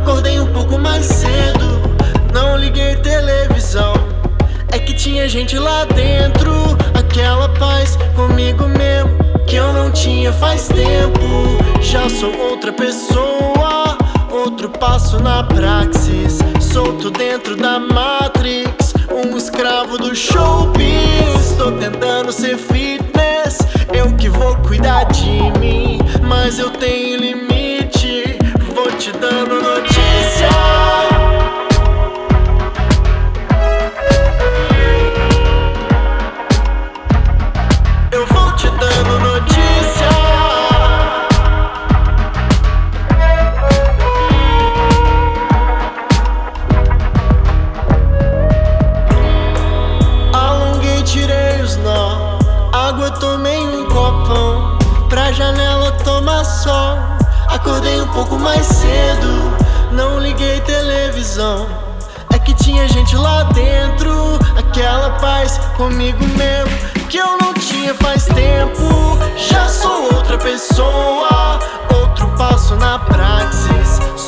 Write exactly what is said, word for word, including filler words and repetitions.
Acordei um pouco mais cedo, não liguei televisão. É que tinha gente lá dentro, aquela paz comigo mesmo que eu não tinha faz tempo. Já sou outra pessoa, outro passo na praxis. Solto dentro da Matrix, um escravo do showbiz. Tô tentando ser fitness, eu que vou cuidar de mim, mas eu tenho limite, vou te dando notícia. Eu vou te dando notícia. Alonguei, tirei os nó, água tomei um copão, pra janela tomar sol. Acordei um pouco mais cedo, não liguei televisão. É que tinha gente lá dentro, aquela paz comigo mesmo que eu não tinha faz tempo. Já sou outra pessoa, outro passo na praxis.